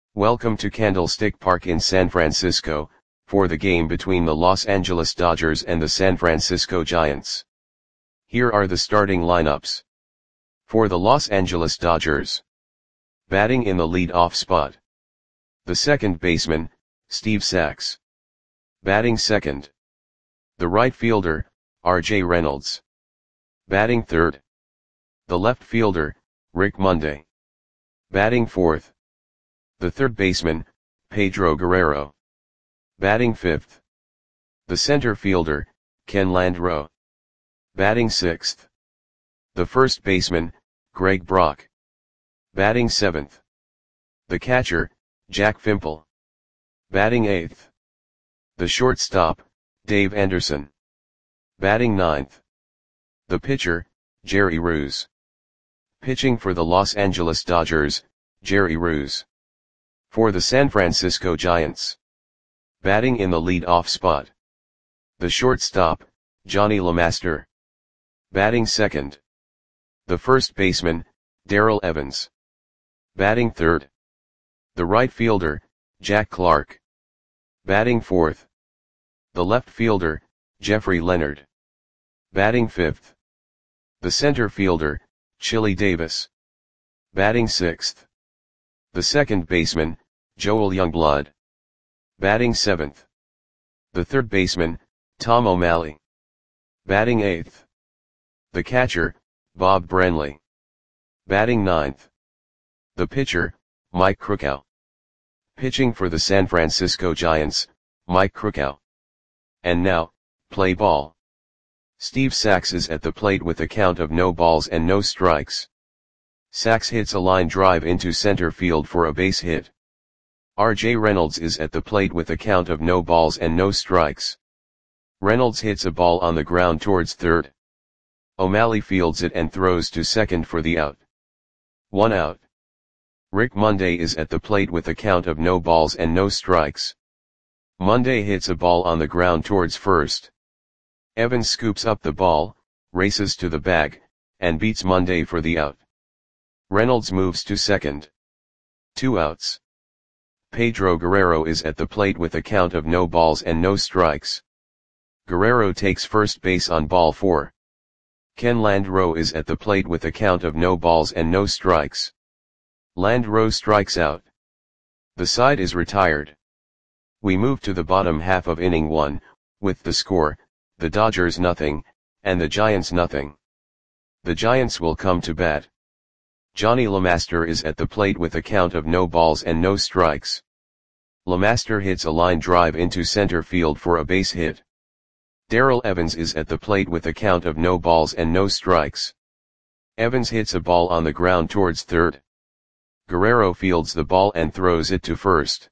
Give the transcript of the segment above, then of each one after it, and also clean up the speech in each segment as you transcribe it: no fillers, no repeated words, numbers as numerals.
Welcome to Candlestick Park in San Francisco, for the game between the Los Angeles Dodgers and the San Francisco Giants. Here are the starting lineups. For the Los Angeles Dodgers. Batting in the lead-off spot. The second baseman, Steve Sax. Batting second. The right fielder, R.J. Reynolds. Batting third. The left fielder, Rick Monday. Batting fourth. The third baseman, Pedro Guerrero. Batting fifth. The center fielder, Ken Landreaux. Batting sixth. The first baseman, Greg Brock. Batting seventh. The catcher, Jack Fimple. Batting eighth. The shortstop, Dave Anderson. Batting ninth. The pitcher, Jerry Ruse. Pitching for the Los Angeles Dodgers, Jerry Ruse. For the San Francisco Giants. Batting in the lead-off spot. The shortstop, Johnny LeMaster. Batting second. The first baseman, Darrell Evans. Batting third. The right fielder, Jack Clark. Batting fourth. The left fielder, Jeffrey Leonard. Batting fifth. The center fielder, Chili Davis. Batting sixth. The second baseman, Joel Youngblood. Batting seventh. The third baseman, Tom O'Malley. Batting eighth. The catcher, Bob Branley. Batting ninth. The pitcher, Mike Krukow. Pitching for the San Francisco Giants, Mike Krukow. And now, play ball. Steve Sax is at the plate with a count of no balls and no strikes. Sax hits a line drive into center field for a base hit. R.J. Reynolds is at the plate with a count of no balls and no strikes. Reynolds hits a ball on the ground towards third. O'Malley fields it and throws to second for the out. 1 out. Rick Monday is at the plate with a count of no balls and no strikes. Monday hits a ball on the ground towards first. Evans scoops up the ball, races to the bag, and beats Monday for the out. Reynolds moves to second. 2 outs. Pedro Guerrero is at the plate with a count of no balls and no strikes. Guerrero takes first base on ball 4. Ken Landreaux is at the plate with a count of no balls and no strikes. Landreaux strikes out. The side is retired. We move to the bottom half of inning 1, with the score, the Dodgers nothing, and the Giants nothing. The Giants will come to bat. Johnny LeMaster is at the plate with a count of no balls and no strikes. LeMaster hits a line drive into center field for a base hit. Darrell Evans is at the plate with a count of no balls and no strikes. Evans hits a ball on the ground towards third. Guerrero fields the ball and throws it to first.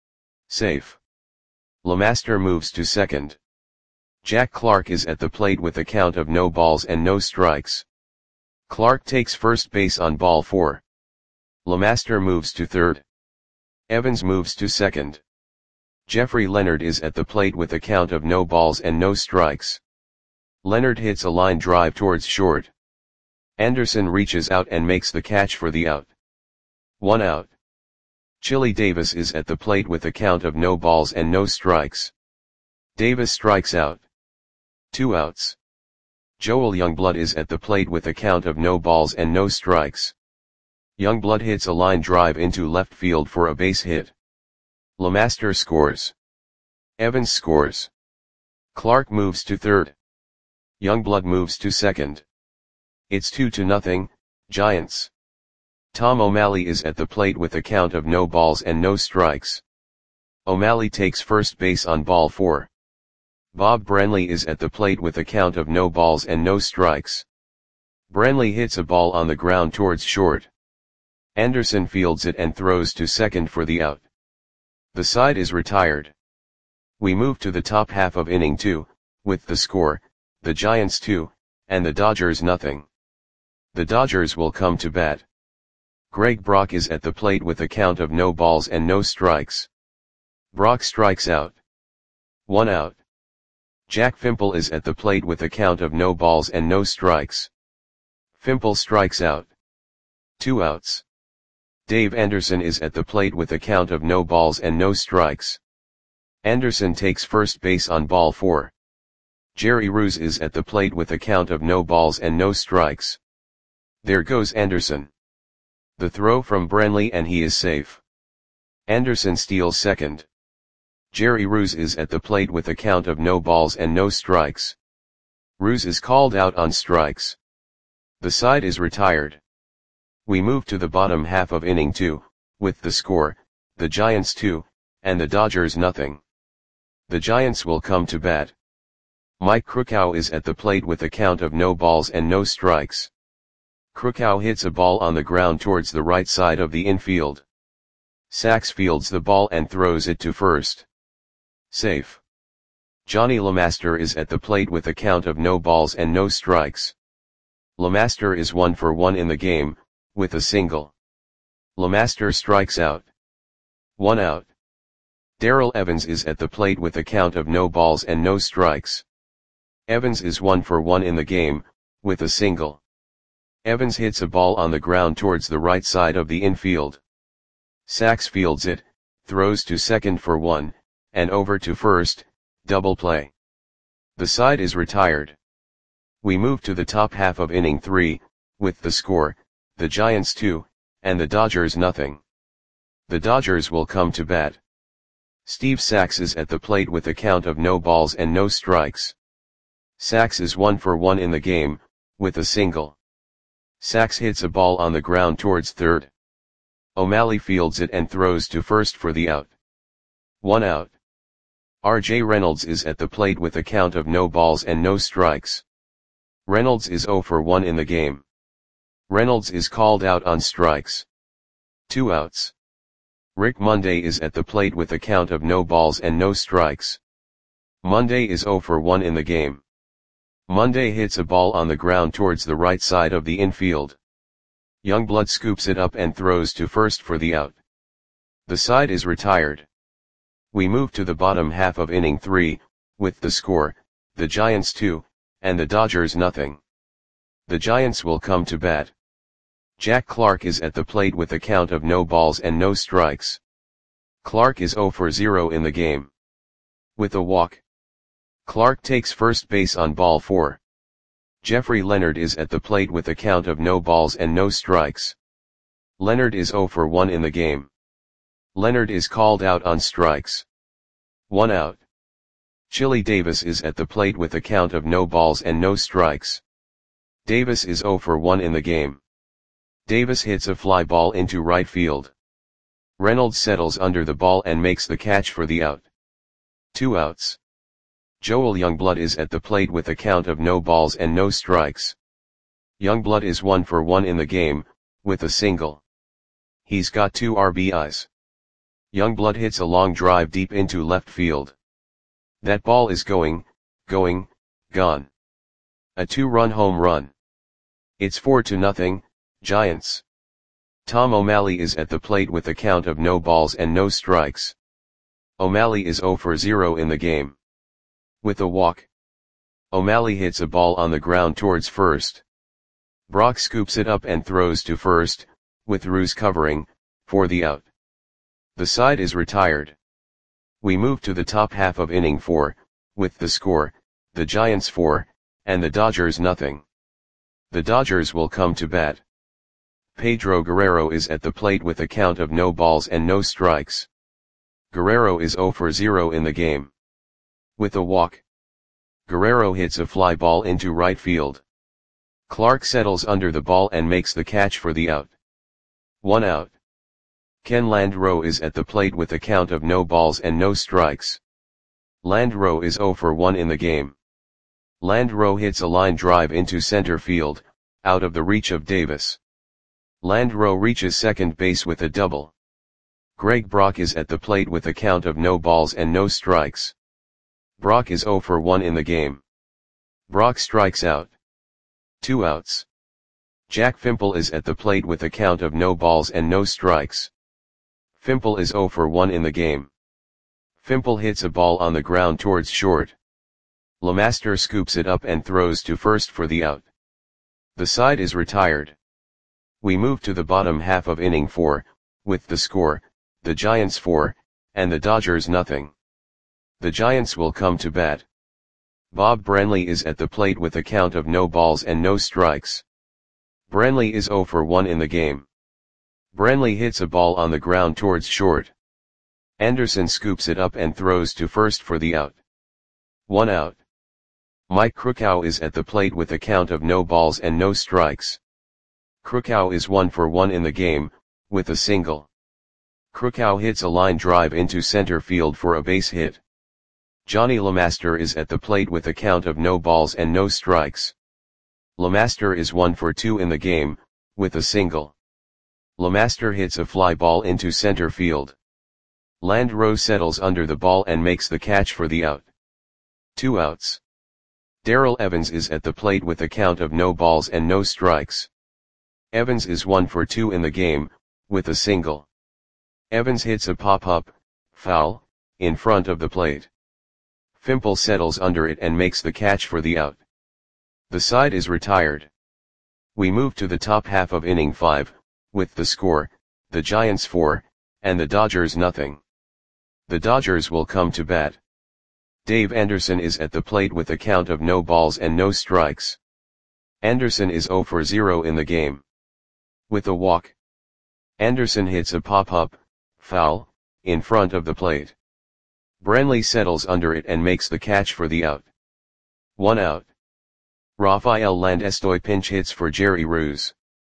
Safe. LeMaster moves to second. Jack Clark is at the plate with a count of no balls and no strikes. Clark takes first base on ball 4. LeMaster moves to third. Evans moves to second. Jeffrey Leonard is at the plate with a count of no balls and no strikes. Leonard hits a line drive towards short. Anderson reaches out and makes the catch for the out. 1 out. Chili Davis is at the plate with a count of no balls and no strikes. Davis strikes out. 2 outs. Joel Youngblood is at the plate with a count of no balls and no strikes. Youngblood hits a line drive into left field for a base hit. LeMaster scores. Evans scores. Clark moves to third. Youngblood moves to second. It's 2-0, Giants. Tom O'Malley is at the plate with a count of no balls and no strikes. O'Malley takes first base on ball 4. Bob Branley is at the plate with a count of no balls and no strikes. Branley hits a ball on the ground towards short. Anderson fields it and throws to second for the out. The side is retired. We move to the top half of inning 2, with the score, the Giants 2, and the Dodgers nothing. The Dodgers will come to bat. Greg Brock is at the plate with a count of no balls and no strikes. Brock strikes out. 1 out. Jack Fimple is at the plate with a count of no balls and no strikes. Fimple strikes out. 2 outs. Dave Anderson is at the plate with a count of no balls and no strikes. Anderson takes first base on ball 4. Jerry Roos is at the plate with a count of no balls and no strikes. There goes Anderson. The throw from Brantley and he is safe. Anderson steals second. Jerry Roos is at the plate with a count of no balls and no strikes. Roos is called out on strikes. The side is retired. We move to the bottom half of inning 2, with the score, the Giants 2, and the Dodgers nothing. The Giants will come to bat. Mike Krukow is at the plate with a count of no balls and no strikes. Krukow hits a ball on the ground towards the right side of the infield. Sachs fields the ball and throws it to first. Safe. Johnny LeMaster is at the plate with a count of no balls and no strikes. LeMaster is 1 for 1 in the game, with a single. LeMaster strikes out. 1 out. Darrell Evans is at the plate with a count of no balls and no strikes. Evans is 1 for 1 in the game, with a single. Evans hits a ball on the ground towards the right side of the infield. Sachs fields it, throws to second for 1, and over to first, double play. The side is retired. We move to the top half of inning 3, with the score, the Giants 2, and the Dodgers nothing. The Dodgers will come to bat. Steve Sachs is at the plate with a count of no balls and no strikes. Sachs is 1 for 1 in the game, with a single. Sachs hits a ball on the ground towards third. O'Malley fields it and throws to first for the out. 1 out. R.J. Reynolds is at the plate with a count of no balls and no strikes. Reynolds is 0 for 1 in the game. Reynolds is called out on strikes. 2 outs. Rick Monday is at the plate with a count of no balls and no strikes. Monday is 0 for 1 in the game. Monday hits a ball on the ground towards the right side of the infield. Youngblood scoops it up and throws to first for the out. The side is retired. We move to the bottom half of inning 3, with the score, the Giants 2, and the Dodgers nothing. The Giants will come to bat. Jack Clark is at the plate with a count of no balls and no strikes. Clark is 0 for 0 in the game. With a walk. Clark takes first base on ball 4. Jeffrey Leonard is at the plate with a count of no balls and no strikes. Leonard is 0 for 1 in the game. Leonard is called out on strikes. 1 out. Chili Davis is at the plate with a count of no balls and no strikes. Davis is 0 for 1 in the game. Davis hits a fly ball into right field. Reynolds settles under the ball and makes the catch for the out. 2 outs. Joel Youngblood is at the plate with a count of no balls and no strikes. Youngblood is 1 for 1 in the game, with a single. He's got 2 RBIs. Youngblood hits a long drive deep into left field. That ball is gone. A 2-run home run. It's 4-0, Giants. Tom O'Malley is at the plate with a count of no balls and no strikes. O'Malley is 0 for 0 in the game. With a walk. O'Malley hits a ball on the ground towards first. Brock scoops it up and throws to first, with Roos covering, for the out. The side is retired. We move to the top half of inning 4, with the score, the Giants 4, and the Dodgers nothing. The Dodgers will come to bat. Pedro Guerrero is at the plate with a count of no balls and no strikes. Guerrero is 0 for 0 in the game. With a walk. Guerrero hits a fly ball into right field. Clark settles under the ball and makes the catch for the out. 1 out. Ken Landreaux is at the plate with a count of no balls and no strikes. Landreaux is 0 for 1 in the game. Landreaux hits a line drive into center field, out of the reach of Davis. Landreaux reaches second base with a double. Greg Brock is at the plate with a count of no balls and no strikes. Brock is 0 for 1 in the game. Brock strikes out. 2 outs. Jack Fimple is at the plate with a count of no balls and no strikes. Fimple is 0 for 1 in the game. Fimple hits a ball on the ground towards short. LeMaster scoops it up and throws to first for the out. The side is retired. We move to the bottom half of inning 4, with the score, the Giants 4, and the Dodgers nothing. The Giants will come to bat. Bob Branley is at the plate with a count of no balls and no strikes. Branley is 0 for 1 in the game. Branley hits a ball on the ground towards short. Anderson scoops it up and throws to first for the out. 1 out. Mike Krukow is at the plate with a count of no balls and no strikes. Krukow is 1 for 1 in the game, with a single. Krukow hits a line drive into center field for a base hit. Johnny LeMaster is at the plate with a count of no balls and no strikes. LeMaster is 1 for 2 in the game, with a single. LeMaster hits a fly ball into center field. Landreau settles under the ball and makes the catch for the out. 2 outs. Darrell Evans is at the plate with a count of no balls and no strikes. Evans is 1 for 2 in the game, with a single. Evans hits a pop-up, foul, in front of the plate. Fimple settles under it and makes the catch for the out. The side is retired. We move to the top half of inning 5, with the score, the Giants 4, and the Dodgers nothing. The Dodgers will come to bat. Dave Anderson is at the plate with a count of no balls and no strikes. Anderson is 0 for 0 in the game. With a walk. Anderson hits a pop-up, foul, in front of the plate. Branley settles under it and makes the catch for the out. 1 out. Rafael Landestoy pinch hits for Jerry Ruse.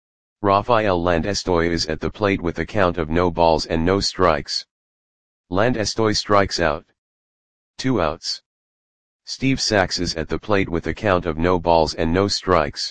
Rafael Landestoy is at the plate with a count of no balls and no strikes. Landestoy strikes out. 2 outs. Steve Sax is at the plate with a count of no balls and no strikes.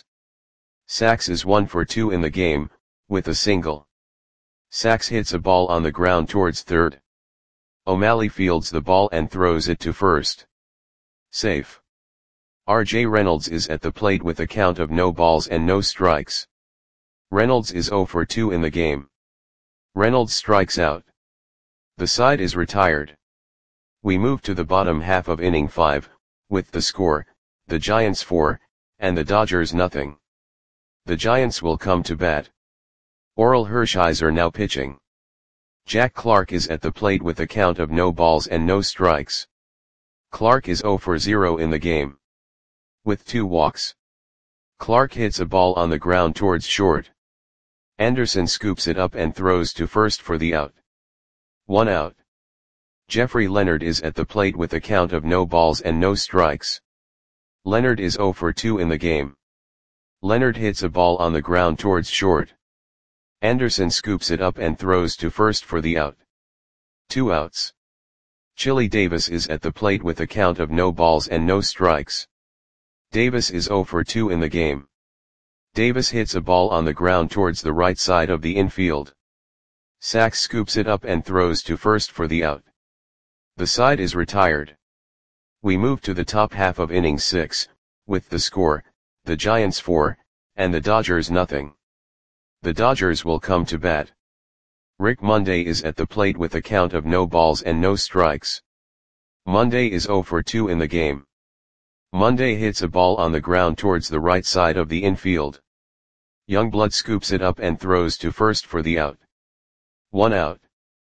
Sax is 1 for 2 in the game, with a single. Sax hits a ball on the ground towards third. O'Malley fields the ball and throws it to first. Safe. R.J. Reynolds is at the plate with a count of no balls and no strikes. Reynolds is 0 for 2 in the game. Reynolds strikes out. The side is retired. We move to the bottom half of inning 5, with the score, the Giants 4, and the Dodgers nothing. The Giants will come to bat. Orel Hershiser now pitching. Jack Clark is at the plate with a count of no balls and no strikes. Clark is 0 for 0 in the game. With 2 walks. Clark hits a ball on the ground towards short. Anderson scoops it up and throws to first for the out. 1 out. Jeffrey Leonard is at the plate with a count of no balls and no strikes. Leonard is 0 for 2 in the game. Leonard hits a ball on the ground towards short. Anderson scoops it up and throws to first for the out. 2 outs. Chili Davis is at the plate with a count of no balls and no strikes. Davis is 0 for 2 in the game. Davis hits a ball on the ground towards the right side of the infield. Sax scoops it up and throws to first for the out. The side is retired. We move to the top half of inning 6, with the score, the Giants 4, and the Dodgers nothing. The Dodgers will come to bat. Rick Monday is at the plate with a count of no balls and no strikes. Monday is 0 for 2 in the game. Monday hits a ball on the ground towards the right side of the infield. Youngblood scoops it up and throws to first for the out. 1 out.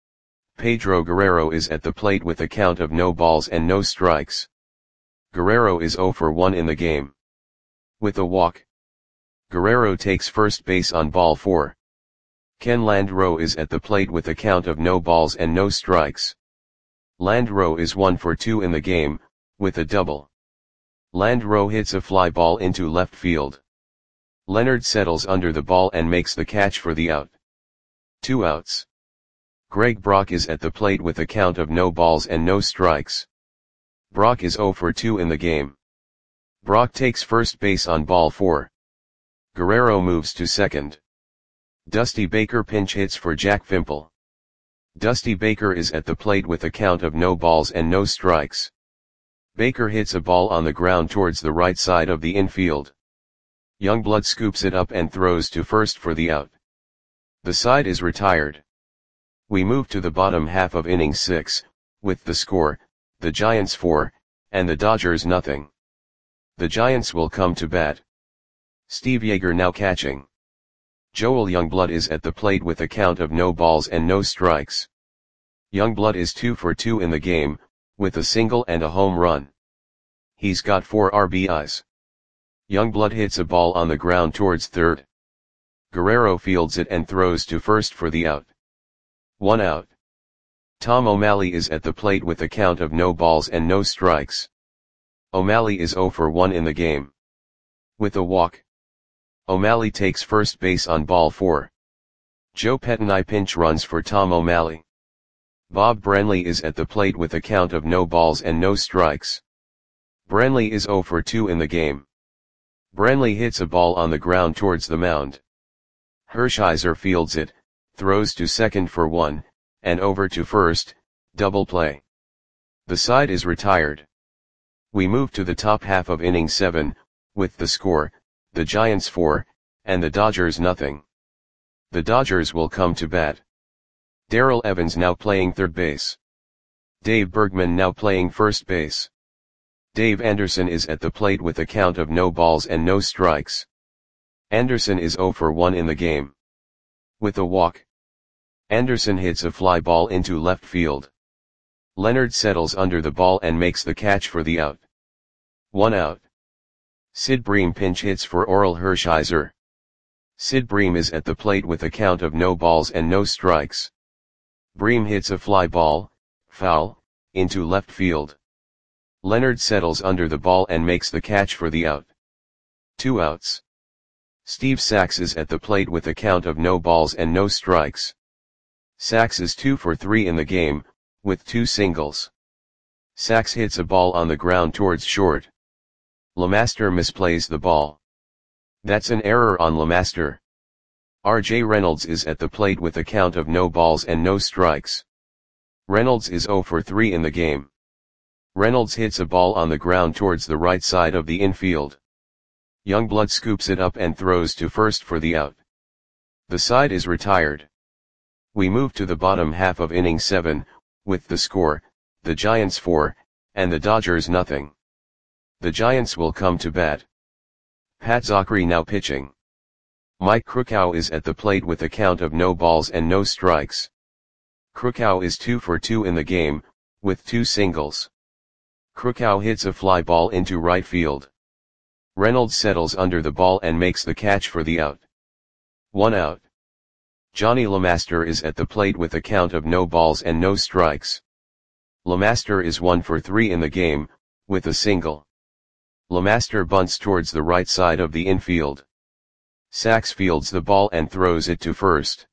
Pedro Guerrero is at the plate with a count of no balls and no strikes. Guerrero is 0 for 1 in the game. With a walk. Guerrero takes first base on ball 4. Ken Landreau is at the plate with a count of no balls and no strikes. Landreau is 1 for 2 in the game, with a double. Landreau hits a fly ball into left field. Leonard settles under the ball and makes the catch for the out. 2 outs. Greg Brock is at the plate with a count of no balls and no strikes. Brock is 0 for 2 in the game. Brock takes first base on ball 4. Guerrero moves to second. Dusty Baker pinch hits for Jack Fimple. Dusty Baker is at the plate with a count of no balls and no strikes. Baker hits a ball on the ground towards the right side of the infield. Youngblood scoops it up and throws to first for the out. The side is retired. We move to the bottom half of inning 6, with the score, the Giants 4, and the Dodgers nothing. The Giants will come to bat. Steve Yeager now catching. Joel Youngblood is at the plate with a count of no balls and no strikes. Youngblood is 2 for 2 in the game, with a single and a home run. He's got 4 RBIs. Youngblood hits a ball on the ground towards third. Guerrero fields it and throws to first for the out. 1 out. Tom O'Malley is at the plate with a count of no balls and no strikes. O'Malley is 0 for 1 in the game. With a walk. O'Malley takes first base on ball 4. Joe Pettinai pinch runs for Tom O'Malley. Bob Branley is at the plate with a count of no balls and no strikes. Branley is 0 for 2 in the game. Branley hits a ball on the ground towards the mound. Hershiser fields it, throws to second for 1, and over to first, double play. The side is retired. We move to the top half of inning 7, with the score, the Giants 4, and the Dodgers nothing. The Dodgers will come to bat. Darrell Evans now playing third base. Dave Bergman now playing first base. Dave Anderson is at the plate with a count of no balls and no strikes. Anderson is 0 for 1 in the game. With a walk. Anderson hits a fly ball into left field. Leonard settles under the ball and makes the catch for the out. 1 out. Sid Bream pinch hits for Orel Hershiser. Sid Bream is at the plate with a count of no balls and no strikes. Bream hits a fly ball, foul, into left field. Leonard settles under the ball and makes the catch for the out. 2 outs. Steve Sax is at the plate with a count of no balls and no strikes. Sax is 2 for 3 in the game, with 2 singles. Sax hits a ball on the ground towards short. LeMaster misplays the ball. That's an error on LeMaster. R.J. Reynolds is at the plate with a count of no balls and no strikes. Reynolds is 0 for 3 in the game. Reynolds hits a ball on the ground towards the right side of the infield. Youngblood scoops it up and throws to first for the out. The side is retired. We move to the bottom half of inning 7, with the score, the Giants 4, and the Dodgers nothing. The Giants will come to bat. Pat Zachry now pitching. Mike Krukow is at the plate with a count of no balls and no strikes. Krukow is 2 for 2 in the game, with 2 singles. Krukow hits a fly ball into right field. Reynolds settles under the ball and makes the catch for the out. 1 out. Johnny LeMaster is at the plate with a count of no balls and no strikes. LeMaster is 1 for 3 in the game, with a single. LeMaster bunts towards the right side of the infield. Sax fields the ball and throws it to first.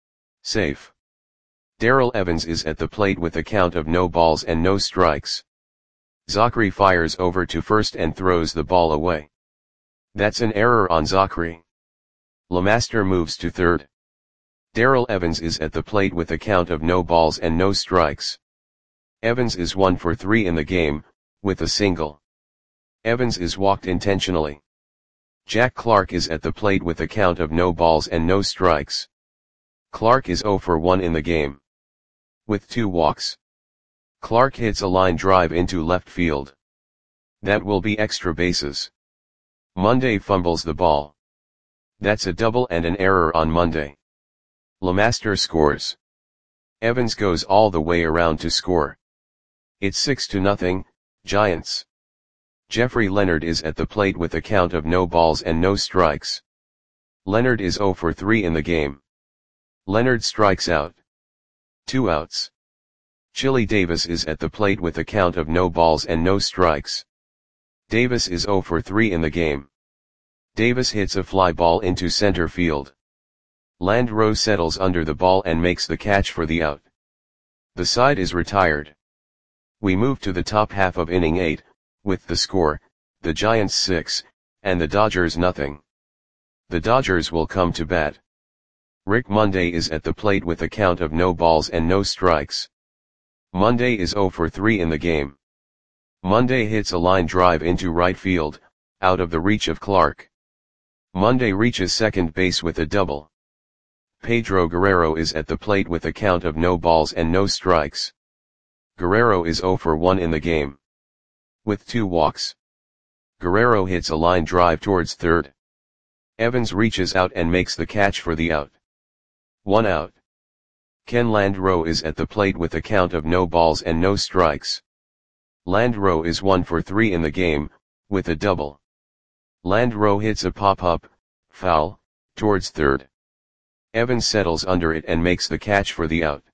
Safe. Darrell Evans is at the plate with a count of no balls and no strikes. Zachry fires over to first and throws the ball away. That's an error on Zachry. LeMaster moves to third. Darrell Evans is at the plate with a count of no balls and no strikes. Evans is 1 for 3 in the game, with a single. Evans is walked intentionally. Jack Clark is at the plate with a count of no balls and no strikes. Clark is 0 for 1 in the game. With 2 walks. Clark hits a line drive into left field. That will be extra bases. Monday fumbles the ball. That's a double and an error on Monday. LeMaster scores. Evans goes all the way around to score. It's 6-0, Giants. Jeffrey Leonard is at the plate with a count of no balls and no strikes. Leonard is 0 for 3 in the game. Leonard strikes out. 2 outs. Chili Davis is at the plate with a count of no balls and no strikes. Davis is 0 for 3 in the game. Davis hits a fly ball into center field. Landreau settles under the ball and makes the catch for the out. The side is retired. We move to the top half of inning 8, with the score, the Giants 6, and the Dodgers nothing. The Dodgers will come to bat. Rick Monday is at the plate with a count of no balls and no strikes. Monday is 0 for 3 in the game. Monday hits a line drive into right field, out of the reach of Clark. Monday reaches second base with a double. Pedro Guerrero is at the plate with a count of no balls and no strikes. Guerrero is 0 for 1 in the game. With 2 walks. Guerrero hits a line drive towards third. Evans reaches out and makes the catch for the out. 1 out. Ken Landreau is at the plate with a count of no balls and no strikes. Landreau is 1 for 3 in the game, with a double. Landreau hits a pop-up, foul, towards third. Evans settles under it and makes the catch for the out.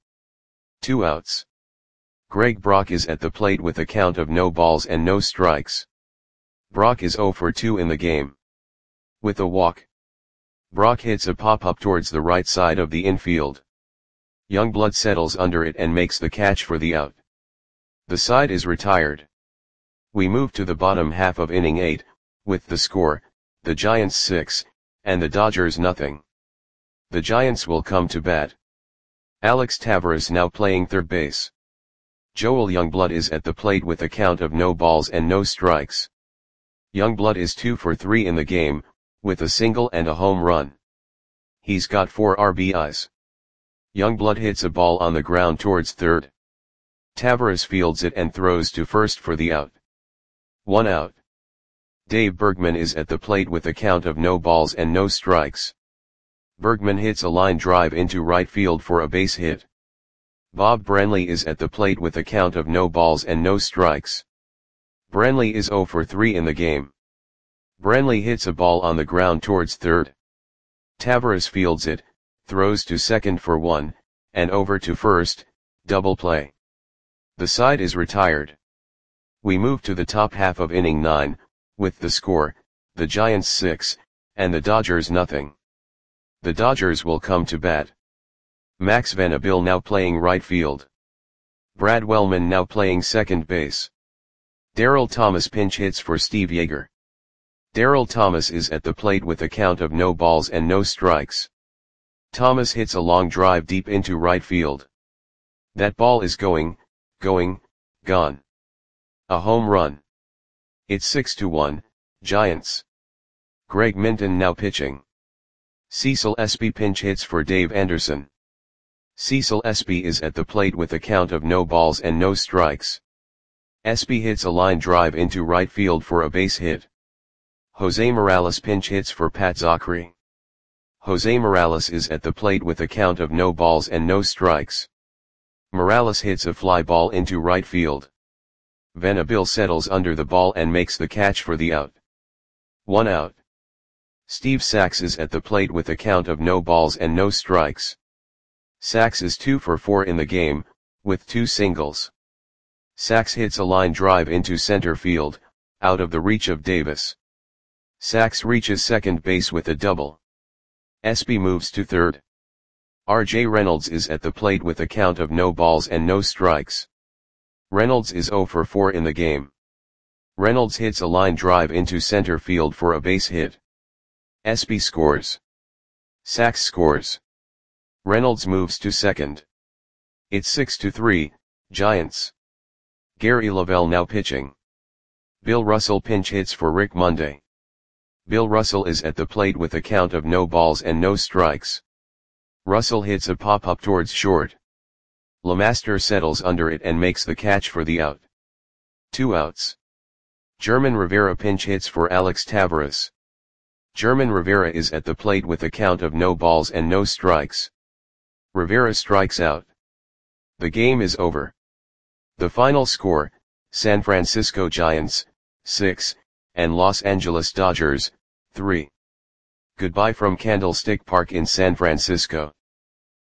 2 outs. Greg Brock is at the plate with a count of no balls and no strikes. Brock is 0 for 2 in the game. With a walk. Brock hits a pop-up towards the right side of the infield. Youngblood settles under it and makes the catch for the out. The side is retired. We move to the bottom half of inning 8, with the score, the Giants 6, and the Dodgers nothing. The Giants will come to bat. Alex Taveras now playing third base. Joel Youngblood is at the plate with a count of no balls and no strikes. Youngblood is 2 for 3 in the game, with a single and a home run. He's got 4 RBIs. Youngblood hits a ball on the ground towards third. Taveras fields it and throws to first for the out. 1 out. Dave Bergman is at the plate with a count of no balls and no strikes. Bergman hits a line drive into right field for a base hit. Bob Branley is at the plate with a count of no balls and no strikes. Branley is 0 for 3 in the game. Branley hits a ball on the ground towards third. Taveras fields it, throws to second for 1, and over to first, double play. The side is retired. We move to the top half of inning 9, with the score, the Giants 6, and the Dodgers nothing. The Dodgers will come to bat. Max Venable now playing right field. Brad Wellman now playing second base. Darryl Thomas pinch hits for Steve Yeager. Darryl Thomas is at the plate with a count of no balls and no strikes. Thomas hits a long drive deep into right field. That ball is going, gone. A home run. It's 6-1, Giants. Greg Minton now pitching. Cecil Espy pinch hits for Dave Anderson. Cecil Espy is at the plate with a count of no balls and no strikes. Espy hits a line drive into right field for a base hit. Jose Morales pinch hits for Pat Zachry. Jose Morales is at the plate with a count of no balls and no strikes. Morales hits a fly ball into right field. Venable settles under the ball and makes the catch for the out. 1 out. Steve Sax is at the plate with a count of no balls and no strikes. Sax is 2 for 4 in the game, with 2 singles. Sax hits a line drive into center field, out of the reach of Davis. Sax reaches second base with a double. Espy moves to third. R.J. Reynolds is at the plate with a count of no balls and no strikes. Reynolds is 0 for 4 in the game. Reynolds hits a line drive into center field for a base hit. Espy scores. Sax scores. Reynolds moves to second. It's 6-3, Giants. Gary Lavelle now pitching. Bill Russell pinch hits for Rick Monday. Bill Russell is at the plate with a count of no balls and no strikes. Russell hits a pop-up towards short. LeMaster settles under it and makes the catch for the out. 2 outs. German Rivera pinch hits for Alex Taveras. German Rivera is at the plate with a count of no balls and no strikes. Rivera strikes out. The game is over. The final score, San Francisco Giants, 6, and Los Angeles Dodgers, 3. Goodbye from Candlestick Park in San Francisco.